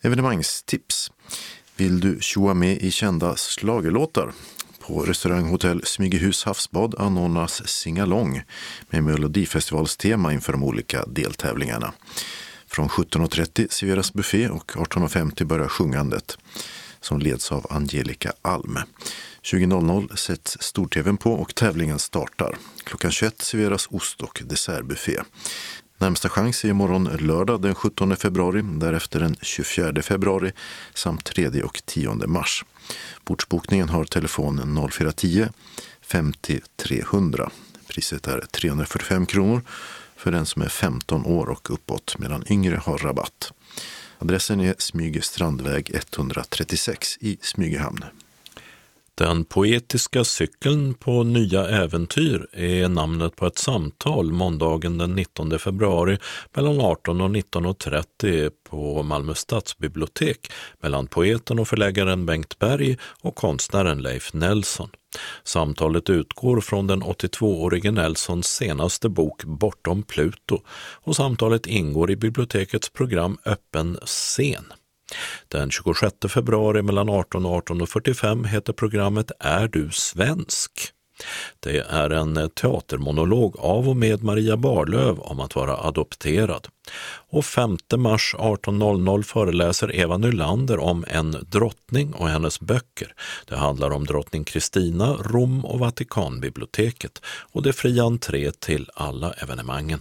Evenemangstips. Vill du tjoa med i kända slagerlåtar? På restauranghotell Smygehus Havsbad anordnas singalong med Melodifestivalstema inför de olika deltävlingarna. Från 17.30 serveras buffé och 18.50 börjar sjungandet som leds av Angelica Alm. 20.00 sätts stor-tvn på och tävlingen startar. Klockan 21 serveras ost- och dessertbuffé. Närmsta chans är imorgon lördag den 17 februari, därefter den 24 februari samt 3 och 10 mars. Bordsbokningen har telefon 0410 50 300. Priset är 345 kronor för den som är 15 år och uppåt, medan yngre har rabatt. Adressen är Smyge Strandväg 136 i Smygehamn. Den poetiska cykeln på nya äventyr är namnet på ett samtal måndagen den 19 februari mellan 18 och 19.30 på Malmö stadsbibliotek mellan poeten och förläggaren Bengt Berg och konstnären Leif Nelson. Samtalet utgår från den 82-årige Nelsons senaste bok Bortom Pluto och samtalet ingår i bibliotekets program Öppen scen. Den 26 februari mellan 18 och 18.45 heter programmet Är du svensk? Det är en teatermonolog av och med Maria Barlöv om att vara adopterad. Och 5 mars 18.00 föreläser Eva Nylander om en drottning och hennes böcker. Det handlar om drottning Kristina, Rom och Vatikanbiblioteket, och det är fri entré till alla evenemangen.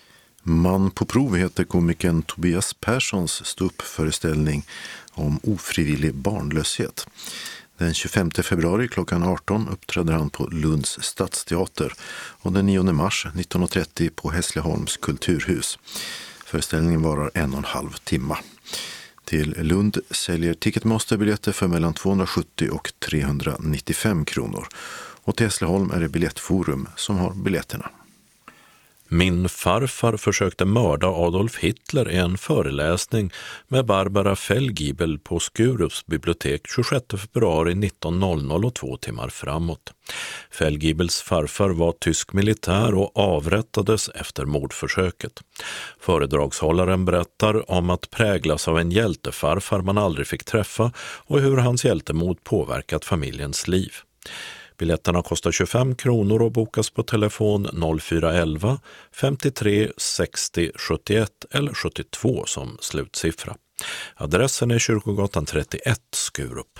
Man på prov heter komikern Tobias Perssons ståuppföreställning om ofrivillig barnlöshet. Den 25 februari klockan 18 uppträder han på Lunds stadsteater och den 9 mars 19.30 på Hässleholms kulturhus. Föreställningen varar 1,5 timme. Till Lund säljer Ticketmaster biljetter för mellan 270 och 395 kronor. Och till Hässleholm är det Biljettforum som har biljetterna. Min farfar försökte mörda Adolf Hitler i en föreläsning med Barbara Fellgiebel på Skurups bibliotek 26 februari 19.00 och 2 timmar framåt. Fellgiebels farfar var tysk militär och avrättades efter mordförsöket. Föredragshållaren berättar om att präglas av en hjältefarfar man aldrig fick träffa och hur hans hjältemod påverkat familjens liv. Biljetterna kostar 25 kronor och bokas på telefon 0411 53 60 71 eller 72 som slutsiffra. Adressen är Kyrkogatan 31, Skurup.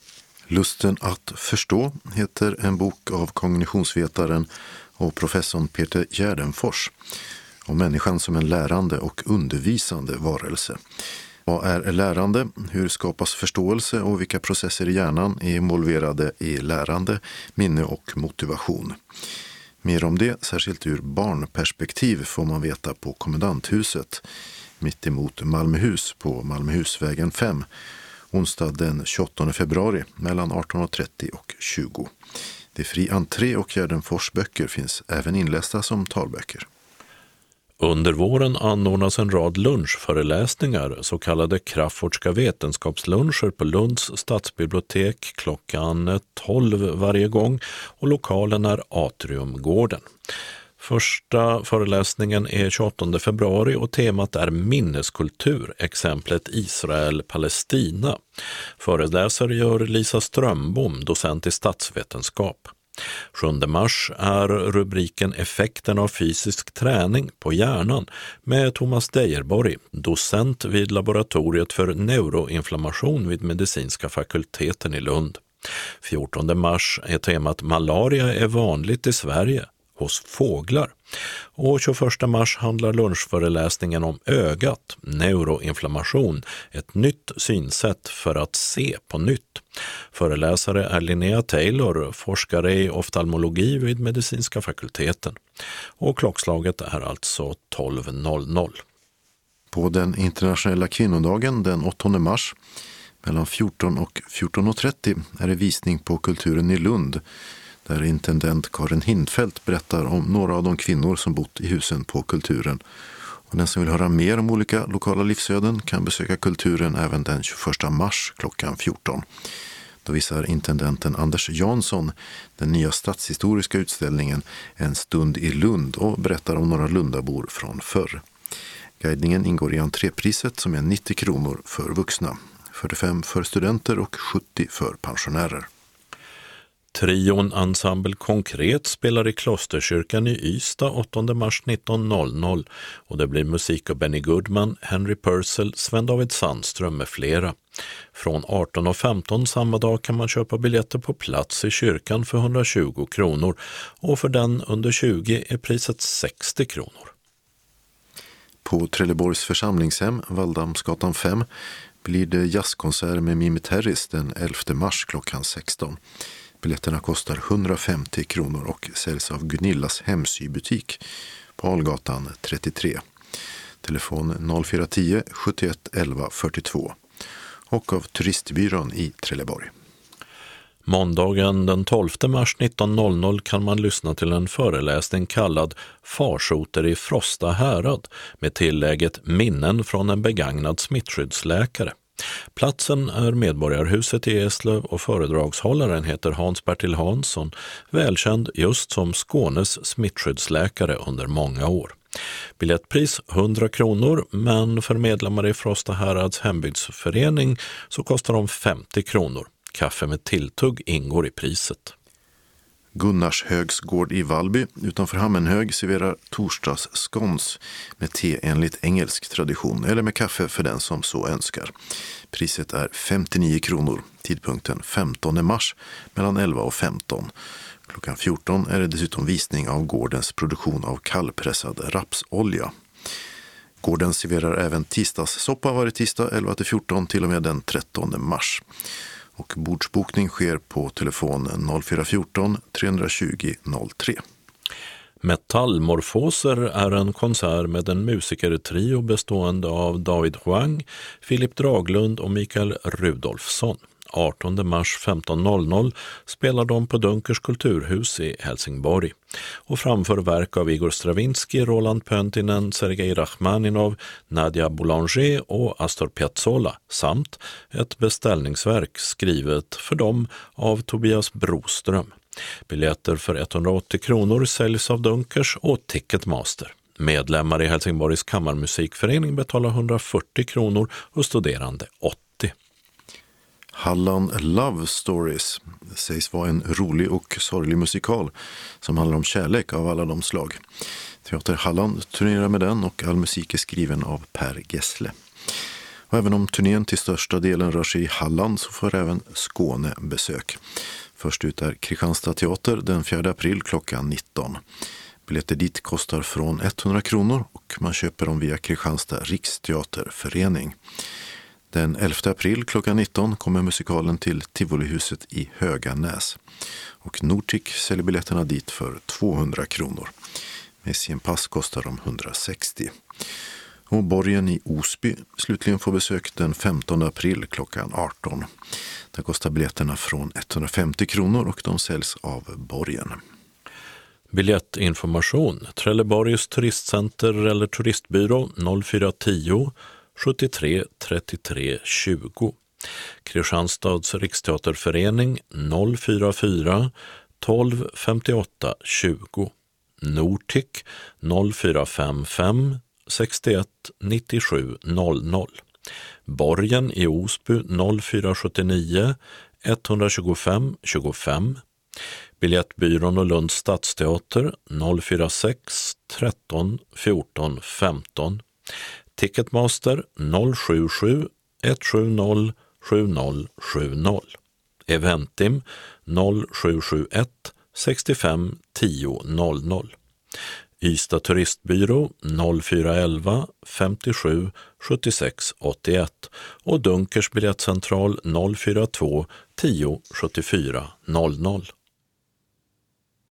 Lusten att förstå heter en bok av kognitionsvetaren och professorn Peter Gärdenfors om människan som en lärande och undervisande varelse. Vad är lärande? Hur skapas förståelse och vilka processer i hjärnan är involverade i lärande, minne och motivation? Mer om det, särskilt ur barnperspektiv, får man veta på Kommendanthuset mitt emot Malmöhus på Malmöhusvägen 5, onsdag den 28 februari mellan 18.30 och 20. Det är fri entré och Gärdenfors böcker finns även inlästa som talböcker. Under våren anordnas en rad lunchföreläsningar, så kallade Crafoordska vetenskapsluncher på Lunds stadsbibliotek klockan 12 varje gång, och lokalen är Atriumgården. Första föreläsningen är 28 februari och temat är minneskultur, exemplet Israel-Palestina. Föreläsare gör Lisa Strömbom, docent i statsvetenskap. 7 mars är rubriken Effekten av fysisk träning på hjärnan med Thomas Dejerborg, docent vid laboratoriet för neuroinflammation vid medicinska fakulteten i Lund. 14 mars är temat Malaria är vanligt i Sverige hos fåglar. Och 21 mars handlar lunchföreläsningen om ögat, neuroinflammation, ett nytt synsätt för att se på nytt. Föreläsare är Linnea Taylor, forskare i oftalmologi vid medicinska fakulteten. Och klockslaget är alltså 12.00. På den internationella kvinnodagen den 8 mars mellan 14 och 14.30 är det visning på Kulturen i Lund, där intendent Karin Hindfeldt berättar om några av de kvinnor som bott i husen på Kulturen. Och den som vill höra mer om olika lokala livsöden kan besöka Kulturen även den 21 mars klockan 14. Då visar intendenten Anders Jansson den nya stadshistoriska utställningen En stund i Lund och berättar om några lundabor från förr. Guidningen ingår i entrépriset som är 90 kronor för vuxna, 45 för studenter och 70 för pensionärer. Trion Ensemble Konkret spelar i Klosterkyrkan i Ystad 8 mars 19.00 och det blir musik av Benny Goodman, Henry Purcell, Sven-David Sandström med flera. Från 18.15 samma dag kan man köpa biljetter på plats i kyrkan för 120 kronor och för den under 20 är priset 60 kronor. På Trelleborgs församlingshem, Valldamsgatan 5, blir det jazzkonsert med Mimi Terris den 11 mars klockan 16. Biljetterna kostar 150 kronor och säljs av Gunillas hemsybutik på Algatan 33. Telefon 0410 71 11 42 och av Turistbyrån i Trelleborg. Måndagen den 12 mars 19.00 kan man lyssna till en föreläsning kallad Farsoter i Frosta härad med tillägget Minnen från en begagnad smittskyddsläkare. Platsen är Medborgarhuset i Eslöv och föredragshållaren heter Hans-Bertil Hansson, välkänd just som Skånes smittskyddsläkare under många år. Biljettpris 100 kronor, men för medlemmar i Frosta härads hembygdsförening så kostar de 50 kronor. Kaffe med tilltugg ingår i priset. Gunnars högsgård i Vallby utanför Hammenhög serverar torsdags scones med te enligt engelsk tradition eller med kaffe för den som så önskar. Priset är 59 kronor, tidpunkten 15 mars mellan 11 och 15. Klockan 14 är det dessutom visning av gårdens produktion av kallpressad rapsolja. Gården serverar även tisdagssoppa varje tisdag 11-14 till och med den 13 mars. Och bordsbokning sker på telefon 0414 320 03. Metallmorfoser är en konsert med en musikertrio bestående av David Huang, Filip Draglund och Mikael Rudolfsson. 18 mars 15.00 spelar de på Dunkers kulturhus i Helsingborg och framför verk av Igor Stravinsky, Roland Pöntinen, Sergej Rachmaninov, Nadia Boulanger och Astor Piazzolla samt ett beställningsverk skrivet för dem av Tobias Broström. Biljetter för 180 kronor säljs av Dunkers och Ticketmaster. Medlemmar i Helsingborgs kammarmusikförening betalar 140 kronor och studerande 80. Halland Love Stories sägs vara en rolig och sorglig musikal som handlar om kärlek av alla de slag. Teater Halland turnerar med den och all musik är skriven av Per Gessle. Och även om turnén till största delen rör sig i Halland så får även Skåne besök. Först ut är Kristianstad teater den 4 april klockan 19. Biljetter dit kostar från 100 kronor och man köper dem via Kristianstad Riksteaterförening. Den 11 april klockan 19 kommer musikalen till Tivolihuset i Höganäs. Och Nortic säljer biljetterna dit för 200 kronor. Med sin pass kostar de 160. Och Borgen i Osby slutligen får besök den 15 april klockan 18. Där kostar biljetterna från 150 kronor och de säljs av Borgen. Biljettinformation: Trelleborgs turistcenter eller turistbyrå 0410 73 33 20. Kristianstads Riksteaterförening 044 12 58 20. Nortic 0455 61 97 00. Borgen i Osby 0479 125 25. Biljettbyrån och Lunds stadsteater 046 13 14 15. Ticketmaster 077 170 7070. Eventim 0771 65 10 00. Ystad turistbyrå 0411 57 76 81 och Dunkers biljettcentral 042 10 74 00.